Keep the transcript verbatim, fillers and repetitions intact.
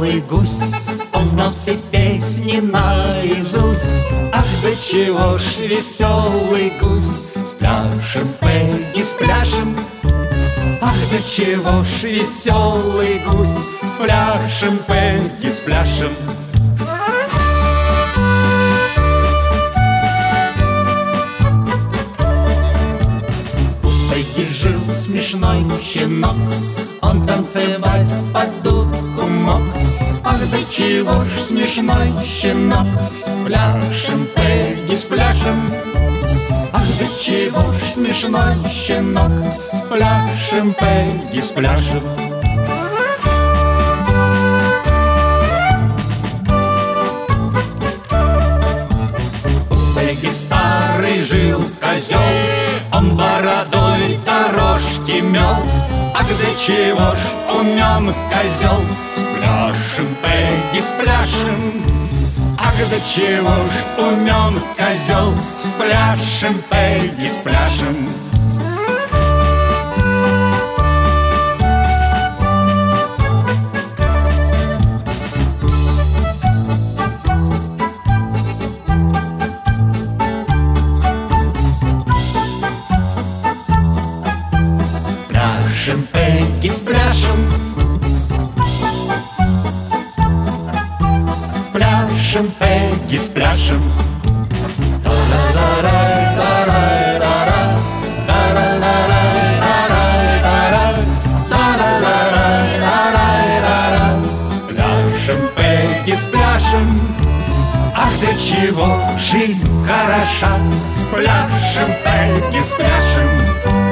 веселый гусь, он знал все песни наизусть. Ах, да чего ж веселый гусь, спляшем, Пегги, спляшем. Ах, да чего ж веселый гусь, спляшем, Пегги, спляшем. У Пегги жил смешной щенок, он танцевать под дудку мог. Ах, да чего ж смешной щенок, спляшем, Пегги, спляшем. Ах, да чего ж смешной щенок, спляшем, Пегги, спляшем. У Пегги старый жил козел, он бородой дорожки мел. Ах, да чего ж умен козел, спляшем, Пегги, спляшем. Ах, да чего ж умен козел, спляшем, Пегги, спляшем. Спляшем, Пегги, спляшем. Спляшем, Пегги, спляшем. Спляшем, Пегги, спляшем. Ах, да чего жизнь хороша, спляшем, Пегги, спляшем.